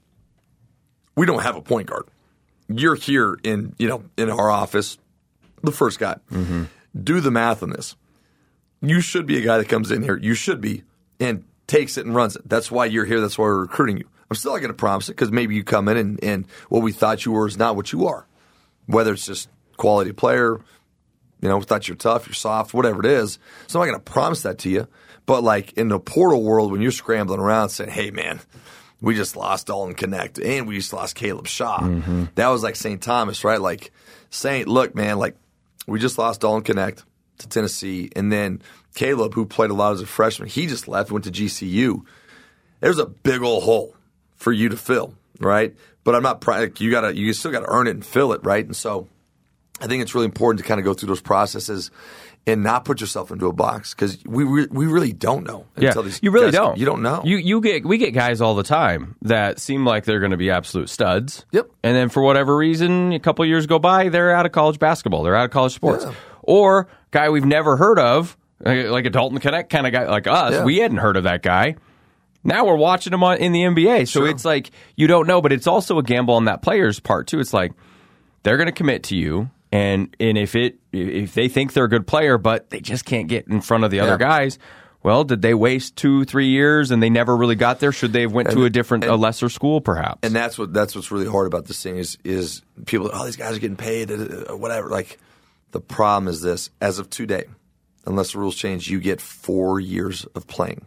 B: we don't have a point guard. You're here in you know in our office, the first guy. Mm-hmm. Do the math on this. You should be a guy that comes in here. You should be and takes it and runs it. That's why you're here. That's why we're recruiting you. I'm still not going to promise it because maybe you come in and, and what we thought you were is not what you are. Whether it's just quality player, you know, we thought you're tough, you're soft, whatever it is. So I'm not going to promise that to you. But like in the portal world, when you're scrambling around saying, hey, man, we just lost Dalton Connect and we just lost Caleb Shaw. Mm-hmm. That was like Saint Thomas, right? Like saying, look, man, like we just lost Dalton Connect to Tennessee. And then Caleb, who played a lot as a freshman, he just left, went to G C U. There's a big old hole for you to fill, right? But I'm not. You gotta. You still gotta earn it and fill it, right? And so, I think it's really important to kind of go through those processes and not put yourself into a box because we re- we really don't know.
D: Yeah,
B: these
D: you really
B: guys,
D: don't.
B: You don't know.
D: You you get we get guys all the time that seem like they're going to be absolute studs.
B: Yep.
D: And then for whatever reason, a couple years go by, they're out of college basketball. They're out of college sports.
B: Yeah.
D: Or guy we've never heard of, like a Dalton Connect kind of guy like us.
B: Yeah.
D: We hadn't heard of that guy. Now we're watching him on, in the N B A. So
B: Sure.
D: it's like you don't know, but it's also a gamble on that player's part too. It's like they're going to commit to you, and and if it if they think they're a good player, but they just can't get in front of the
B: Yeah.
D: other guys, well, did they waste two, three years and they never really got there? Should they have went
B: and,
D: to a different,
B: and,
D: a lesser school, perhaps?
B: And that's what that's what's really hard about this thing is is people. Oh, these guys are getting paid, or whatever. Like the problem is this: as of today, unless the rules change, you get four years of playing.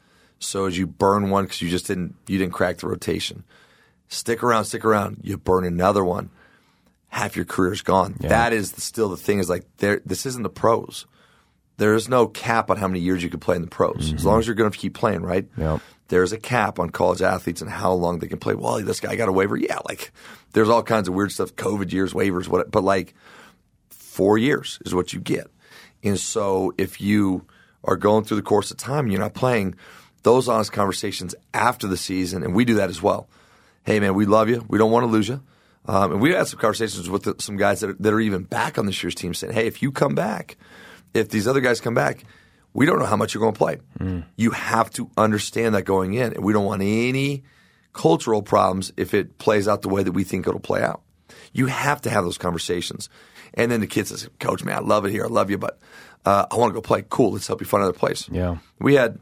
B: So as you burn one because you just didn't you didn't crack the rotation, stick around, stick around. You burn another one, half your career's gone.
D: Yeah.
B: That is the, still the thing is like there. This isn't the pros. There is no cap on how many years you can play in the pros. Mm-hmm. As long as you're going to keep playing, right?
D: Yep.
B: There's a cap on college athletes and how long they can play. Well, this guy got a waiver. Yeah, like there's all kinds of weird stuff, COVID years, waivers, what. But like four years is what you get. And so if you are going through the course of time and you're not playing, those honest conversations after the season, and we do that as well. Hey, man, we love you. We don't want to lose you. Um, and we had some conversations with the, some guys that are, that are even back on this year's team saying, hey, if you come back, if these other guys come back, we don't know how much you're going to play. Mm. You have to understand that going in. And we don't want any cultural problems if it plays out the way that we think it'll play out. You have to have those conversations. And then the kid says, Coach, man, I love it here. I love you, but uh, I want to go play. Cool, let's help you find another place.
D: Yeah.
B: We had,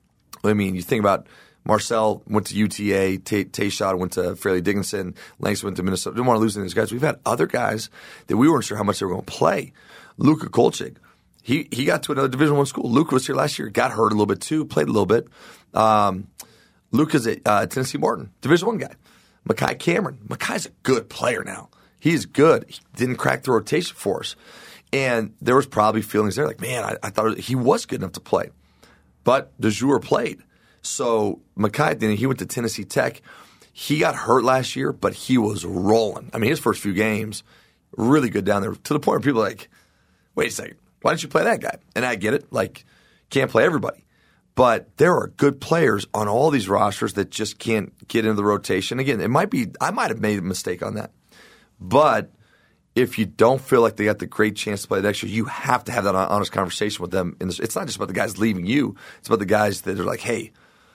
B: I mean, you think about Marcel went to U T A, Tayshawn went to Fairleigh Dickinson, Langston went to Minnesota. Didn't want to lose any of these guys. We've had other guys that we weren't sure how much they were going to play. Luka Kolchig, he he got to another Division One school. Luka was here last year, got hurt a little bit too, played a little bit. Um, Luka's at uh, Tennessee Martin, Division One guy. Makai Cameron, Makai's a good player now. He's good. He didn't crack the rotation for us. And there was probably feelings there like, man, I, I thought he was good enough to play. But DeJour played. So Makai, then he went to Tennessee Tech. He got hurt last year, but he was rolling. I mean, his first few games, really good down there, to the point where people are like, wait a second, why didn't you play that guy? And I get it. Like, can't play everybody. But there are good players on all these rosters that just can't get into the rotation. Again, it might be – I might have made a mistake on that. But if you don't feel like they got the great chance to play next year, you have to have that honest conversation with them. It's not just about the guys leaving you. It's about the guys that are like, hey,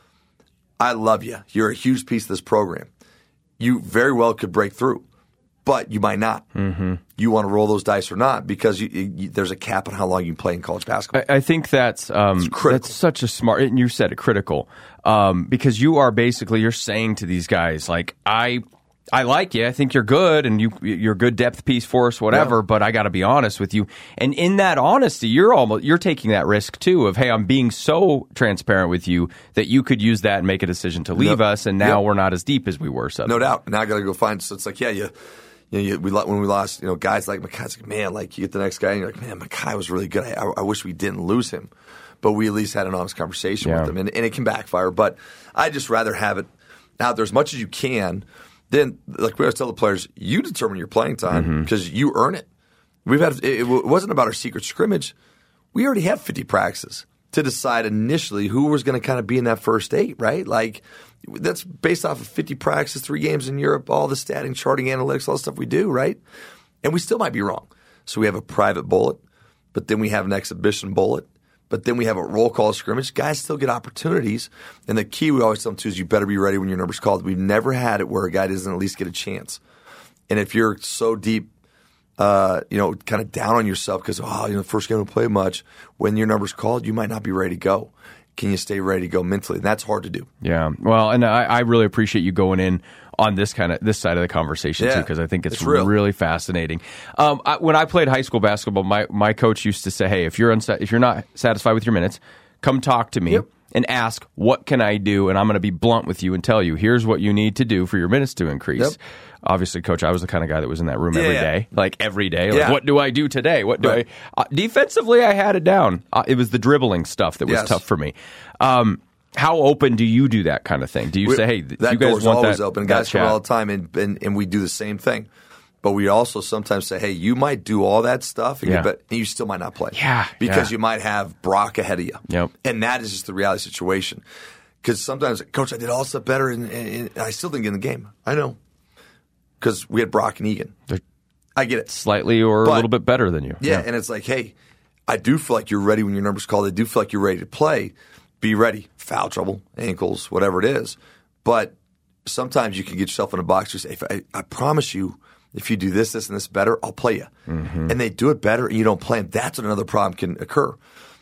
B: I love you. You're a huge piece of this program. You very well could break through, but you might not.
D: Mm-hmm.
B: You want to roll those dice or not because you, you, there's a cap on how long you can play in college basketball.
D: I, I think that's um, that's such a smart – and you said it, critical. Um, because you are basically – you're saying to these guys, like, I – I like you. I think you're good, and you, you're a good depth piece for us, whatever. Yeah. But I got to be honest with you. And in that honesty, you're almost you're taking that risk too of, hey, I'm being so transparent with you that you could use that and make a decision to leave
B: no.
D: us, and now
B: yep.
D: we're not as deep as we were. Suddenly.
B: No doubt. Now I got to go find. So it's like, yeah, you, you know, you, we when we lost, you know, guys like Makai, it's like, man, like you get the next guy, and you're like, man, Makai was really good. I, I wish we didn't lose him, but we at least had an honest conversation
D: yeah.
B: with him, and, and it can backfire. But I just rather have it out there as much as you can. Then, like we always tell the players, you determine your playing time because mm-hmm. you earn it. We've had it, it wasn't about our secret scrimmage. We already have fifty practices to decide initially who was going to kind of be in that first eight, right? Like that's based off of fifty practices, three games in Europe, all the statting, charting, analytics, all the stuff we do, right? And we still might be wrong. So we have a private bullet, but then we have an exhibition bullet. But then we have a roll call scrimmage. Guys still get opportunities. And the key we always tell them, too, is you better be ready when your number's called. We've never had it where a guy doesn't at least get a chance. And if you're so deep, uh, you know, kind of down on yourself because, oh, you know, the first game don't play much, when your number's called, you might not be ready to go. Can you stay ready to go mentally? And that's hard to do.
D: Yeah. Well, and I, I really appreciate you going in on this kind of this side of the conversation
B: yeah,
D: too, because I think it's,
B: it's real.
D: really fascinating. Um, I, when I played high school basketball, my, my coach used to say, "Hey, if you're unsa- if you're not satisfied with your minutes, come talk to me yep. and ask what can I do, and I'm going to be blunt with you and tell you here's what you need to do for your minutes to increase." Yep. Obviously, Coach, I was the kind of guy that was in that room
B: yeah,
D: every
B: yeah.
D: day, like every day. Like,
B: yeah.
D: what do I do today? What do
B: right.
D: I uh, defensively? I had it down. Uh, it was the dribbling stuff that was
B: yes.
D: tough for me. Um, How open do you do that kind of thing? Do you
B: we,
D: say, hey, th-
B: that
D: you guys
B: door's
D: want
B: always
D: that,
B: open.
D: that
B: Guys
D: chat?
B: come all the time, and, and and we do the same thing. But we also sometimes say, hey, you might do all that stuff, and,
D: Yeah.
B: you, but, and you still might not play.
D: Yeah,
B: Because
D: yeah.
B: you might have Brock ahead of you.
D: Yep.
B: And that is just the reality situation. Because sometimes, Coach, I did all this stuff better, and, and, and I still didn't get in the game. I know. Because we had Brock and Egan.
D: They're
B: I get it.
D: slightly or
B: But-
D: a little bit better than you.
B: Yeah, and it's like, hey, I do feel like you're ready when your number's called. I do feel like you're ready to play. Be ready. Foul trouble, ankles, whatever it is. But sometimes you can get yourself in a box. You say, if I, I promise you, if you do this, this, and this better, I'll play you. Mm-hmm. And they do it better, and you don't play them. That's when another problem can occur.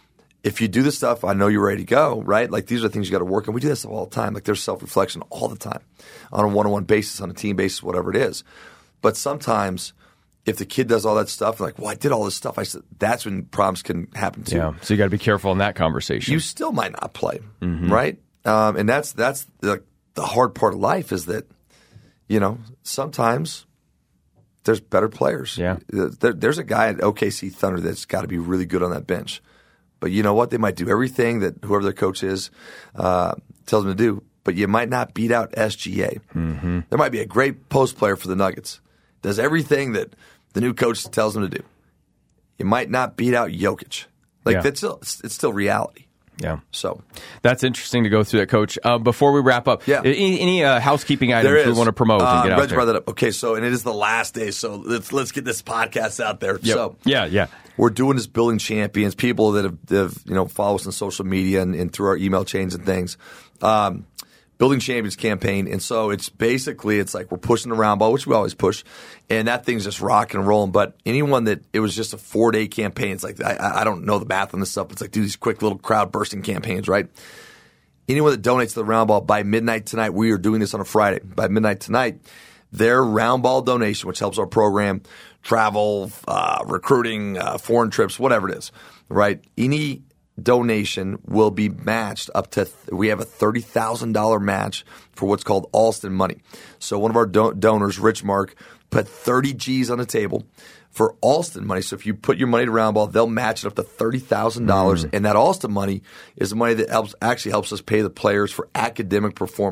B: If you do the stuff, I know you're ready to go, right? Like these are the things you got to work on. We do this all the time. Like there's self-reflection all the time on a one-on-one basis, on a team basis, whatever it is. But sometimes if the kid does all that stuff, like, well, I did all this stuff, I said, that's when problems can happen too.
D: Yeah, so you got to be careful in that conversation.
B: You still might not play,
D: mm-hmm.
B: right? Um, and that's that's the, the hard part of life is that, you know, sometimes there's better players.
D: Yeah.
B: There, there's a guy at O K C Thunder that's got to be really good on that bench. But you know what? They might do everything that whoever their coach is uh, tells them to do, but you might not beat out S G A.
D: Mm-hmm.
B: There might be a great post player for the Nuggets. Does everything that the new coach tells them to do. You might not beat out Jokic. Like,
D: Yeah.
B: that's still, it's still reality.
D: Yeah.
B: So
D: That's interesting to go through that, Coach. Uh, before we wrap up,
B: Yeah.
D: any, any uh, housekeeping items
B: there is.
D: we want to promote
B: uh,
D: and get out
B: Reg
D: there?
B: brought that up. Okay, so, and it is the last day, so let's let's get this podcast out there.
D: Yep.
B: So
D: yeah, yeah.
B: we're doing this Building Champions, people that have, that have you know, follow us on social media and, and through our email chains and things. Um, Building Champions campaign, and so it's basically it's like we're pushing the round ball, which we always push, and that thing's just rocking and rolling. But anyone that it was just a four day campaign, it's like I, I don't know the math on this stuff. It's like do these quick little crowd bursting campaigns, right? Anyone that donates to the round ball by midnight tonight, we are doing this on a Friday. By midnight tonight, their round ball donation, which helps our program, travel, uh, recruiting, uh, foreign trips, whatever it is, right? Any donation will be matched up to th- we have a thirty thousand dollars match for what's called Alston money. So one of our do- donors, Rich Mark, put thirty G's on the table for Alston money. So if you put your money to Roundball, they'll match it up to thirty thousand dollars. Mm. And that Alston money is the money that helps actually helps us pay the players for academic performance.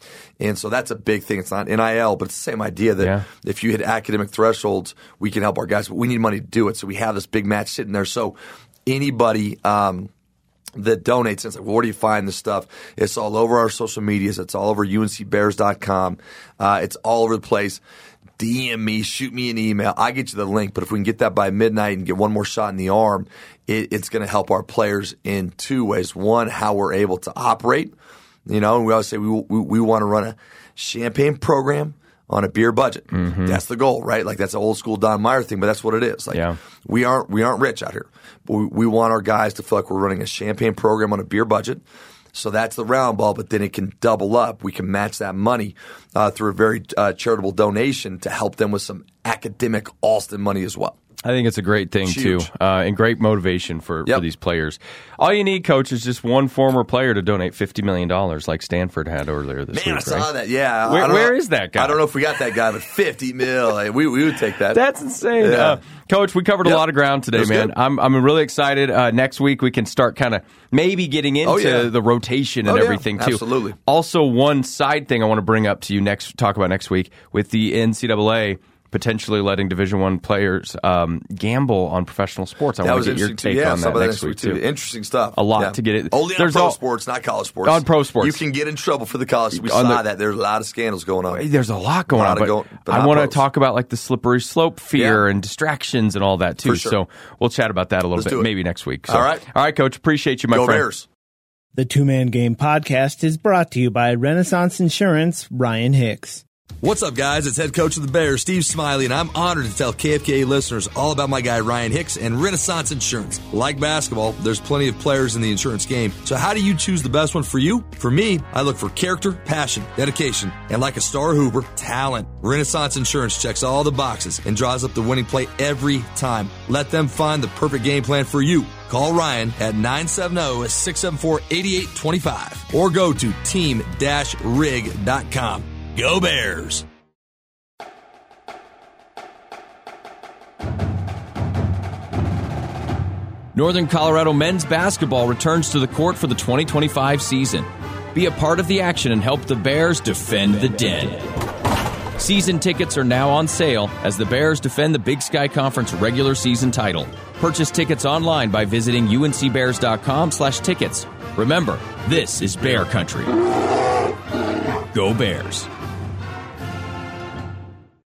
B: And so that's a big thing. It's not N I L, but it's the same idea that
D: Yeah.
B: if you hit academic thresholds, we can help our guys, but we need money to do it. So we have this big match sitting there. So anybody um, that donates, it's like, well, where do you find this stuff? It's all over our social medias. It's all over U N C Bears dot com. Uh, it's all over the place. D M me, shoot me an email. I get you the link, but if we can get that by midnight and get one more shot in the arm, it, it's going to help our players in two ways. One, how we're able to operate. You know, and we always say we we, we want to run a champagne program on a beer budget. Mm-hmm. That's the goal, right? Like that's an old school Don Meyer thing, but that's what it is. Like
D: yeah.
B: we aren't we aren't rich out here. But we, we want our guys to feel like we're running a champagne program on a beer budget. So that's the round ball, but then it can double up. We can match that money uh, through a very uh, charitable donation to help them with some academic Alston money as well.
D: I think it's a great thing, too, uh, and great motivation for,
B: Yep.
D: for these players. All you need, Coach, is just one former player to donate fifty million dollars like Stanford had earlier this
B: Man,
D: week,
B: I saw
D: right?
B: that. Yeah.
D: Where,
B: I don't
D: where
B: know,
D: is that guy?
B: I don't know if we got that guy, but fifty mil. Like, we, we would take that.
D: That's insane.
B: Yeah.
D: Uh, Coach, we covered
B: Yep.
D: a lot of ground today,
B: That's
D: man.
B: good.
D: I'm I'm really excited. Uh, next week, we can start kind of maybe getting into
B: Oh, yeah.
D: the rotation and
B: Oh, yeah.
D: everything, too.
B: Absolutely.
D: Also, one side thing I want to bring up to you next, talk about next week, with the N C double A potentially letting Division One players um, gamble on professional sports. I
B: That
D: want
B: was
D: to get your
B: interesting
D: take
B: too. Yeah,
D: on
B: some
D: that
B: of
D: next week, too.
B: Interesting stuff.
D: A lot
B: Yeah.
D: to get it.
B: Only on
D: There's
B: pro
D: all-
B: sports, not college sports.
D: On pro sports.
B: You can get in trouble for the college. We
D: On
B: saw
D: the-
B: that. There's a lot of scandals going on.
D: There's a lot going
B: A lot
D: on,
B: of
D: but,
B: going- but
D: I
B: not
D: want to
B: pros.
D: talk about like the slippery slope fear
B: Yeah.
D: and distractions and all that too.
B: For sure.
D: So we'll chat about that a little
B: Let's
D: bit
B: do it.
D: maybe next week. So,
B: All right.
D: all right, Coach. Appreciate you, my
B: Go
D: friend.
B: Bears.
A: The Two Man Game podcast is brought to you by Renaissance Insurance, Ryan Hicks.
E: What's up, guys? It's head coach of the Bears, Steve Smiley, and I'm honored to tell K F K A listeners all about my guy, Ryan Hicks, and Renaissance Insurance. Like basketball, there's plenty of players in the insurance game. So how do you choose the best one for you? For me, I look for character, passion, dedication, and like a star Hoover, talent. Renaissance Insurance checks all the boxes and draws up the winning play every time. Let them find the perfect game plan for you. Call Ryan at nine seven zero, six seven four, eight eight two five or go to team dash rig dot com. Go Bears!
C: Northern Colorado men's basketball returns to the court for the twenty twenty-five season. Be a part of the action and help the Bears defend the Den. Season tickets are now on sale as the Bears defend the Big Sky Conference regular season title. Purchase tickets online by visiting U N C Bears dot com slash tickets. Remember, this is Bear Country. Go Bears.